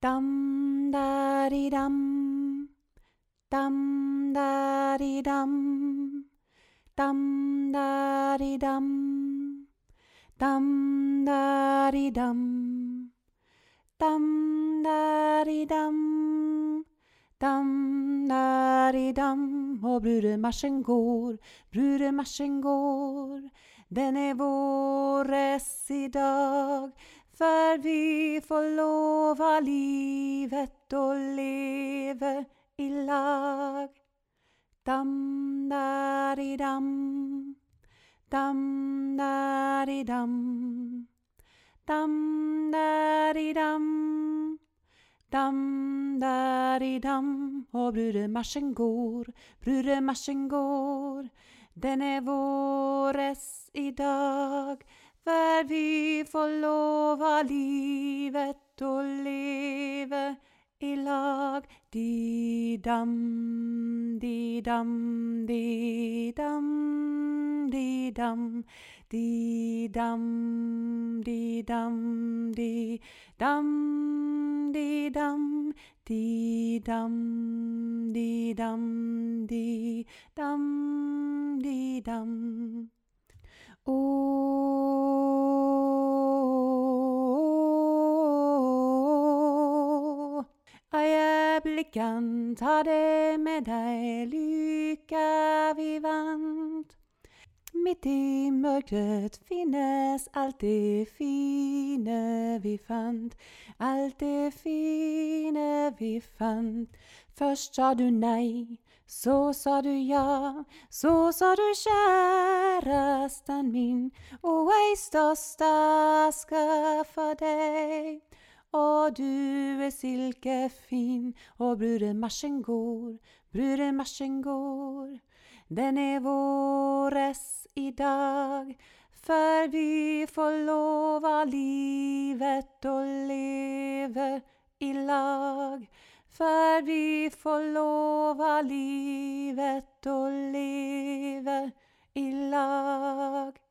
Dam-da-di-dam, dam-da-di-dam, dam-da-di-dam, dam-da-di-dam, dam-da-di-dam, dam-da-di-dam. Og brudemarsjen går, den våres i dag, for vi får lov av livet å leve i lag. Dam-da-di-dam, dam-da-di-dam, dam-da-di-dam, dam-da-di-dam. Og brudemarsjen går, den våres i dag, for vi får lov av livet å leve i lag. Di-dam, di-dam, di-dam, di-dam, di-dam, di-dam, di-dam, di-dam, di-dam, di-dam, di-dam, di-dam. Øyeblikken, ta det med deg, lykke vi vant. Midt i mørket finnes alt det fine vi fant, alt det fine vi fant. Først sa du nei, så sa du ja, så sa du kjæresten min, og ei staske for deg. Og du silkefin, og brudemarsjen går, den våres i dag, for vi får lov av livet å leve i lag. For vi får lov av livet å leve i lag.